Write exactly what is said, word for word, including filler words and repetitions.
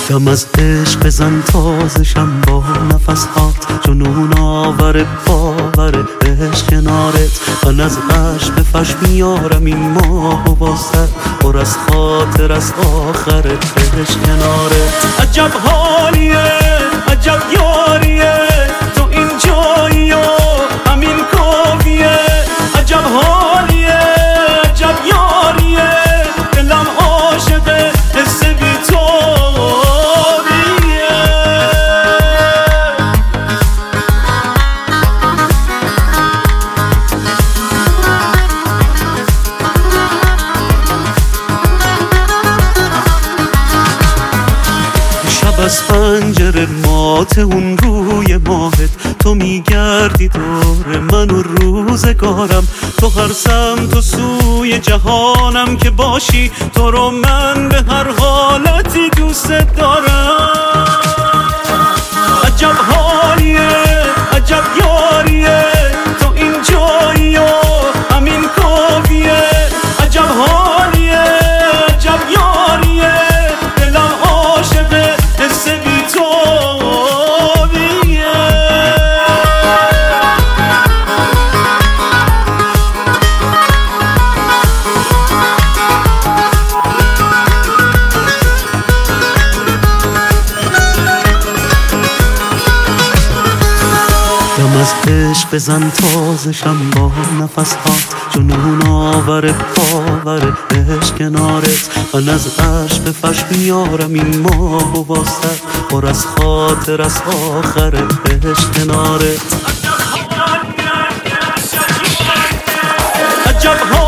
دم از عشق بزن تازشم با نفس هات، جنون آور باور عشق کنارت. من از عشق فش میارم این ماه و بازتر، پر از خاطر از آخرت عشق کنارت. عجب حالیه عجب یاریه تو این جایی و همین کافیه. عجب حالیه عجب یاریه دلم عاشقه حس بی تو از پنجره مات اون روی ماهت، تو میگردی دور من و روزگارم. تو هر سمت و سوی جهانم که باشی، تو رو من به هر حالتی دوست دارم. عجب حالیه عجب یاریه تو این جایی و همین کافیه. عجب حالیه عجب یاریه دلم عاشقه حس بی تو بیه. دم از عشق بزن تازشم با نفس هات، جنون آور باور عشق کنارت. من از عشق فش میارم این ماه و بازتر، پر از خاطر از آخر عشق کنارت. عجب